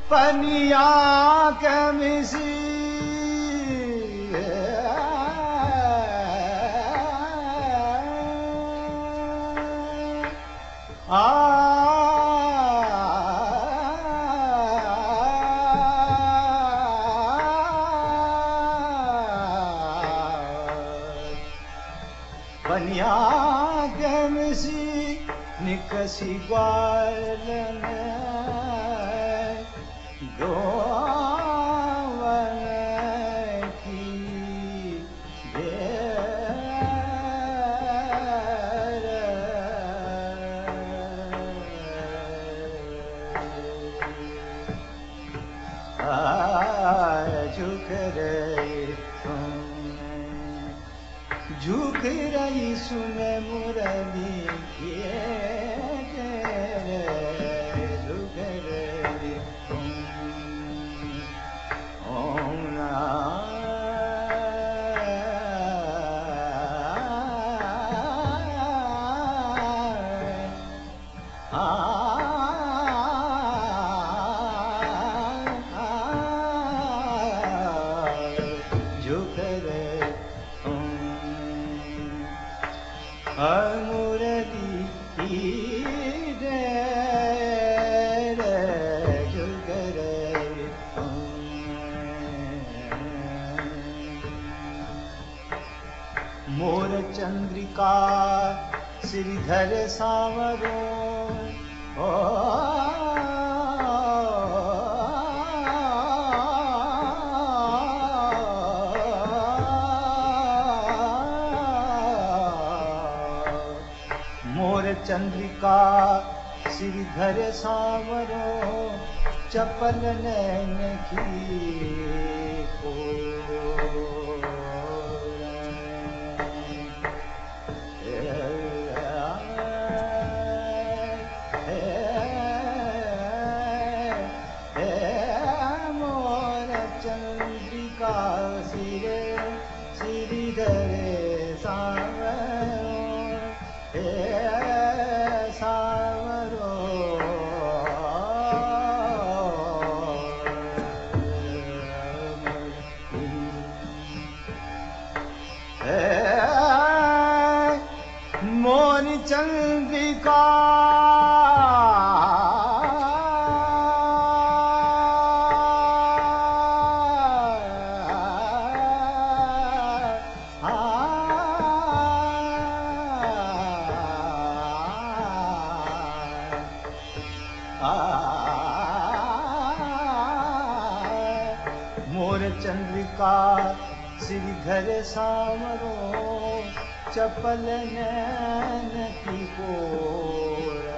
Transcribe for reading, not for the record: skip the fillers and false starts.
पनिया के मिसी पनिया के मिसी निकसी ग्वालन दोवन की बेर झुक रही झुक रही सुने मुरली झुक रही ओम झुक रही मुरली झुक रही मोर चंद्रिका श्रीधर सांवरो ओ मोर चंद्रिका श्रीधर सांवरो चपल नैन की मोर चंद्रिका श्रीधर सांवरो सांवरो मोर चंद्रिका मोर चंद्रिका श्रीधर सांवरो चपल नैन की कोर